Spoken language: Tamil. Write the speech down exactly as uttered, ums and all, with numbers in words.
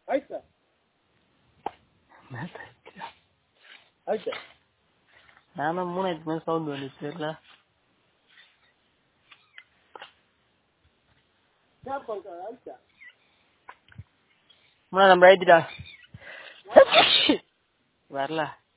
ஆயிட்டா ஆயிட்டா நானும் மூணாயிரத்து மேல சவுண்ட் வந்து தெரியல. மூணா நம்ம ஆயிடுடா வரல.